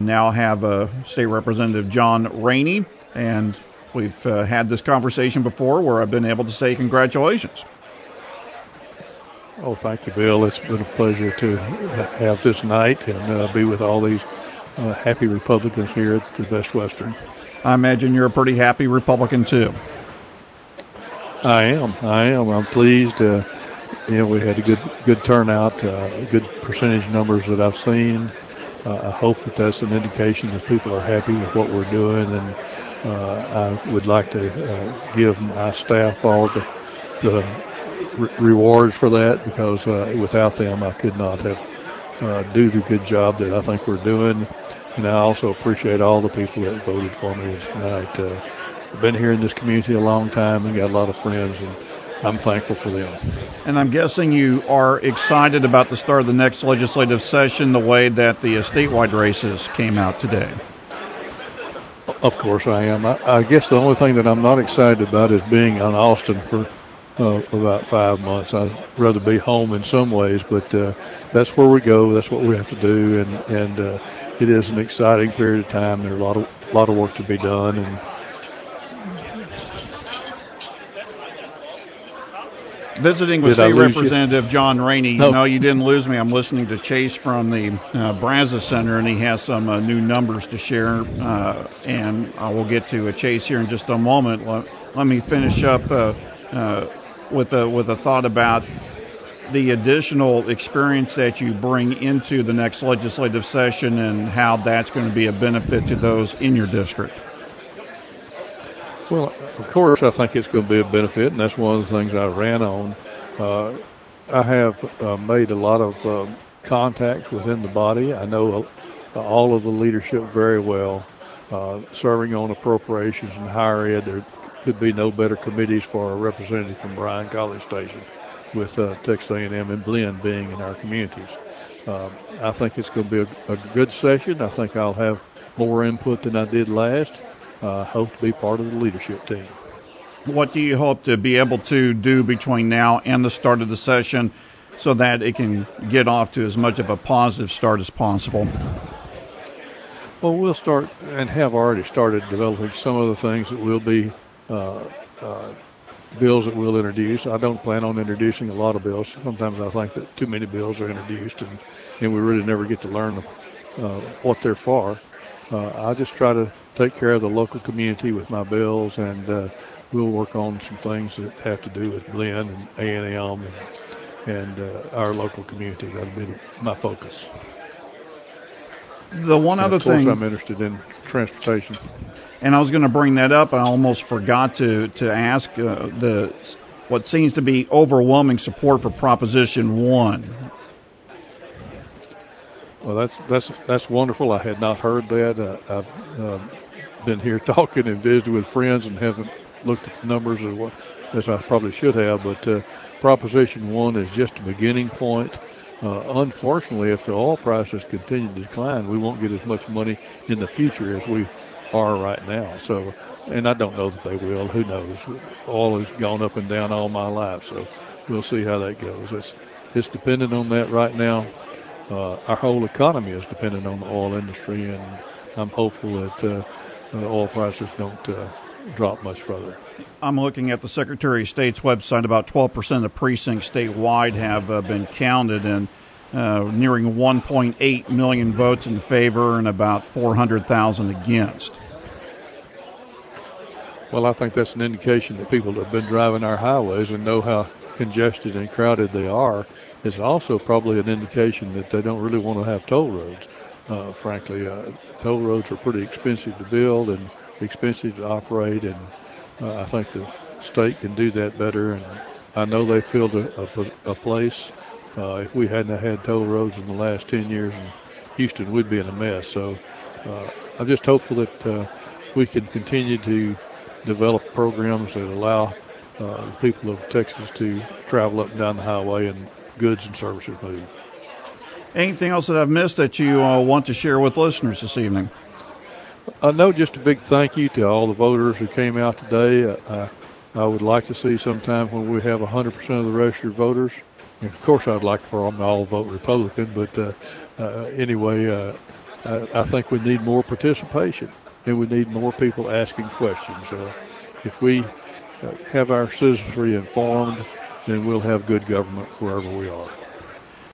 Now have State Representative John Rainey, and we've had this conversation before where I've been able to say congratulations. Oh, thank you, Bill. It's been a pleasure to have this night and be with all these happy Republicans here at the Best Western. I imagine you're a pretty happy Republican, too. I am. I'm pleased. We had a good turnout, good percentage numbers that I've seen. I hope that that's an indication that people are happy with what we're doing, and I would like to give my staff all the rewards for that, because without them I could not have do the good job that I think we're doing. And I also appreciate all the people that voted for me tonight. I've been here in this community a long time and got a lot of friends, and I'm thankful for them. And I'm guessing you are excited about the start of the next legislative session, the way that the statewide races came out today. Of course I am. I guess the only thing that I'm not excited about is being in Austin for about 5 months. I'd rather be home in some ways, but that's where we go. That's what we have to do, and it is an exciting period of time. There's a lot of work to be done, and visiting with State Representative John Rainey. No, you didn't lose me. I'm listening to Chase from the Brazos Center, and he has some new numbers to share, and I will get to Chase here in just a moment. Let me finish up with a thought about the additional experience that you bring into the next legislative session and how that's going to be a benefit to those in your district. Well, of course, I think it's going to be a benefit, and that's one of the things I ran on. I have made a lot of contacts within the body. I know all of the leadership very well. Serving on appropriations and higher ed, there could be no better committees for a representative from Bryan College Station, with Texas A&M and Blinn being in our communities. I think it's going to be a good session. I think I'll have more input than I did last. Hope to be part of the leadership team. What do you hope to be able to do between now and the start of the session so that it can get off to as much of a positive start as possible? Well, we'll start and have already started developing some of the things that will be bills that we'll introduce. I don't plan on introducing a lot of bills. Sometimes I think that too many bills are introduced and we really never get to learn what they're for. I just try to take care of the local community with my bills, and we'll work on some things that have to do with Blinn and A&M and our local community. That'll be my focus. The one other thing, I'm interested in transportation. And I was going to bring that up. I almost forgot to ask what seems to be overwhelming support for Proposition 1. Well, that's wonderful. I had not heard that. I've been here talking and visiting with friends and haven't looked at the numbers as I probably should have. But Proposition 1 is just a beginning point. Unfortunately, if the oil prices continue to decline, we won't get as much money in the future as we are right now. So, and I don't know that they will. Who knows? Oil has gone up and down all my life, so we'll see how that goes. It's dependent on that right now. Our whole economy is dependent on the oil industry, and I'm hopeful that oil prices don't drop much further. I'm looking at the Secretary of State's website. About 12% of precincts statewide have been counted, and nearing 1.8 million votes in favor and about 400,000 against. Well, I think that's an indication that people have been driving our highways and know how congested and crowded they are. It's also probably an indication that they don't really want to have toll roads. Frankly, toll roads are pretty expensive to build and expensive to operate, and I think the state can do that better. And I know they filled a place. If we hadn't had toll roads in the last 10 years in Houston, we'd be in a mess. So I'm just hopeful that we can continue to develop programs that allow the people of Texas to travel up and down the highway and goods and services move. Anything else that I've missed that you want to share with listeners this evening? No, just a big thank you to all the voters who came out today. I would like to see sometime when we have 100% of the registered voters. And of course, I'd like for them all to vote Republican, but anyway, I think we need more participation, and we need more people asking questions. If we have our citizenry informed, then we'll have good government wherever we are.